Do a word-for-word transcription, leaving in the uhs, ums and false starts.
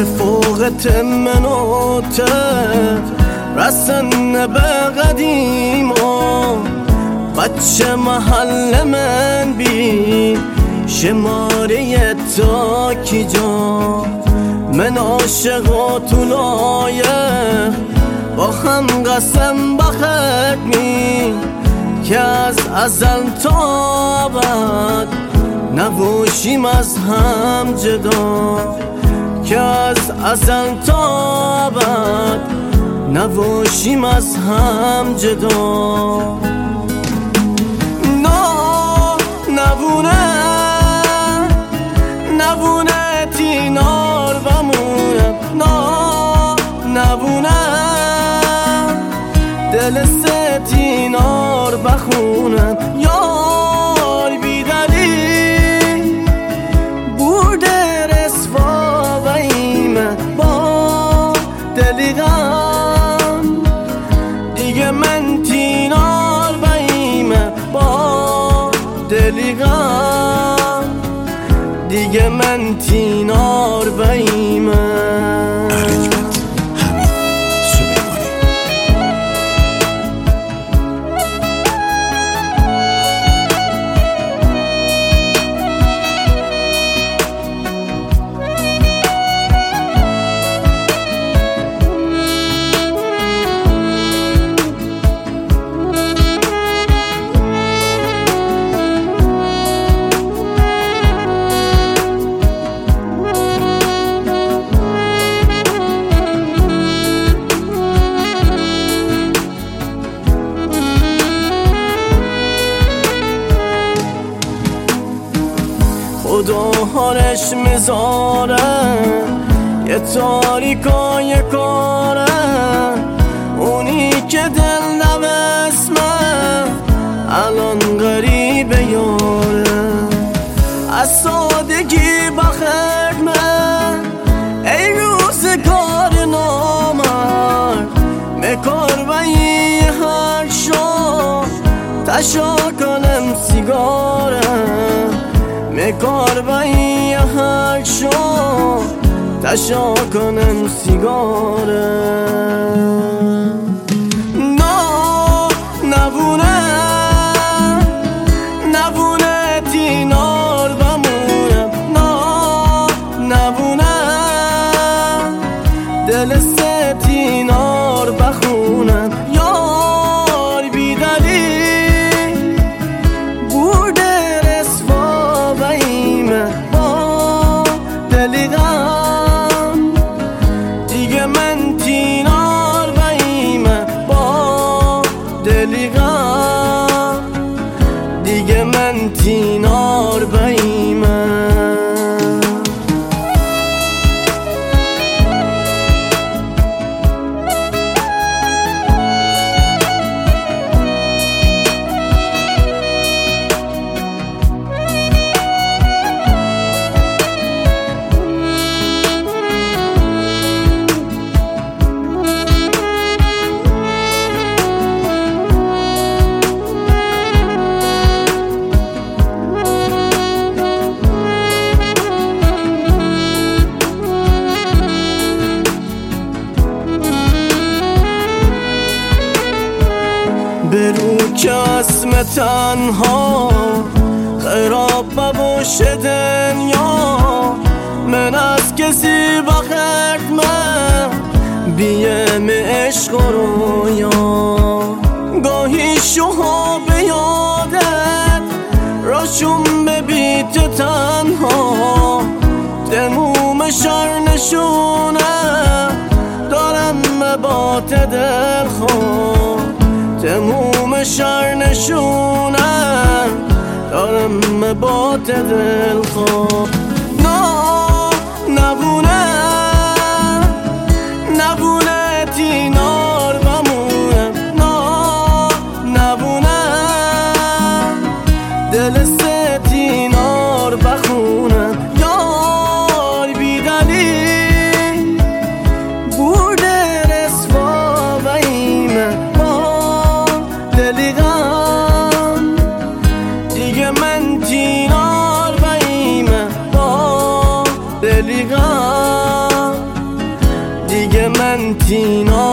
رفاقت من و ته رسن به قدیما بچه محل من بی شماره تا کی جا من عاشق و طولایه با هم قسم بخت می که از ازل تا بعد نباشیم از هم جدا که از ازل تا بعد نباشیم از هم جدا نه نبونه نبونه تینار بمونه نه نبونه دل ستینار بخونن یار بیدلی برده رسوا و ایمه با دلی غم دیگه من تینار و ایمه با دلی غم دیگه من تینار و ایمه خدا حالش میذاره یه تاریکای کاره اونی که دل نوسمه الان غریبه یاره از سادگی بخرمه ای روزگار نامرد مکار و یه هر شو تشا کنم سیگاره مکار و یه هر شو تشا کنم سیگاره نه نبونه نبونه تینار بمونه نه نبونه دل ستینار بخونن یار بیدلی برده رسوا و ایمه با دلی غم دیگه من تینار و ایمه با دلی غم دیگه من تینار و ایمه برو که اسم تنها خراب باشه دنیا من از کسی بخرد من بیم عشق و رویا گاهی شوها به یادت راشون به بیت تنها تموم شر نشونه دارم مبات دل خواه تموم شر نشونم دارم مبات دل خواه نه نبونه نبونه تینار بمونه نه نبونه دل ستینار بخونم یار بیدلی برده رسوا و ایمه با دلی غم دیگه من تینار و ایمه با این تینا